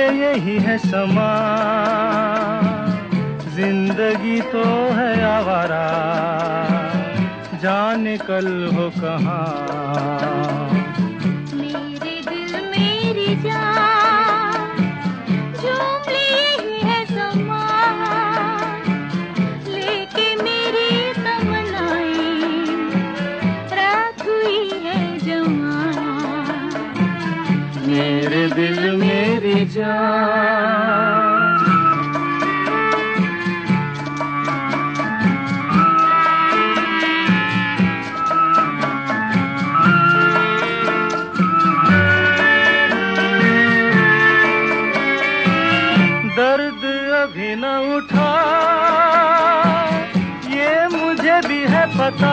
यही है समा, जिंदगी तो है आवारा, जाने कल हो कहाँ। मेरे दिल मेरी जान, झूम ले यही है समा, लेके मेरी तमन्नाएं रात हुई है जवां। मेरे दिल मेरी जान। दर्द अभी न उठा ये मुझे भी है पता,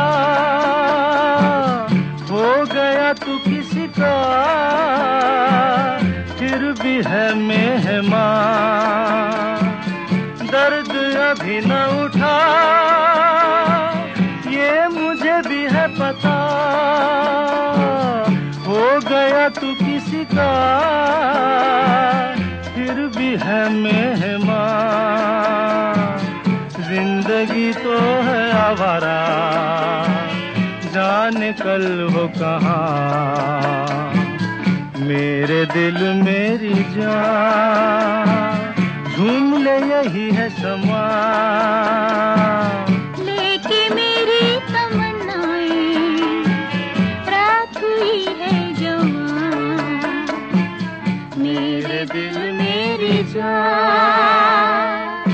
हो गया तू किसी का फिर भी है मेहमान। दर्द अभी न उठा ये मुझे भी है पता, हो गया तू किसी का फिर भी है मेहमान। जिंदगी तो है आवारा, जाने कल हो कहाँ। मेरे दिल मेरी जान, झूम ले यही है समा, लेके मेरी तमन्नाएं रात हुई है जवां। मेरे दिल मेरी जान।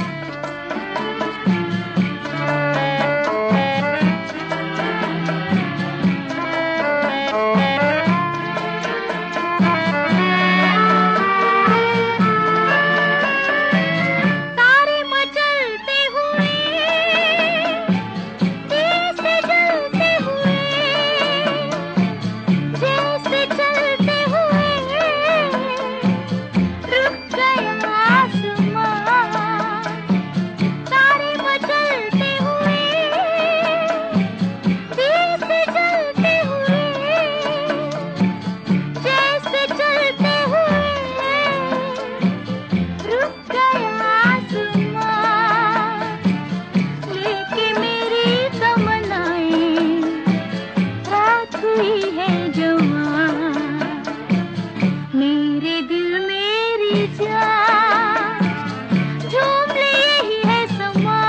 मेरे दिल मेरी जान, झूम ले यही है समा,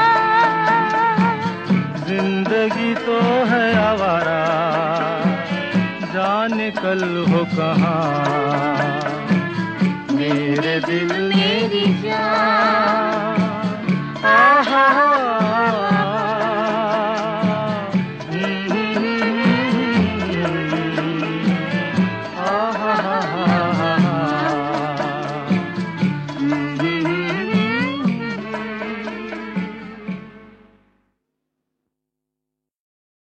जिंदगी तो है आवारा, जाने कल हो कहाँ। मेरे दिल मेरी जान।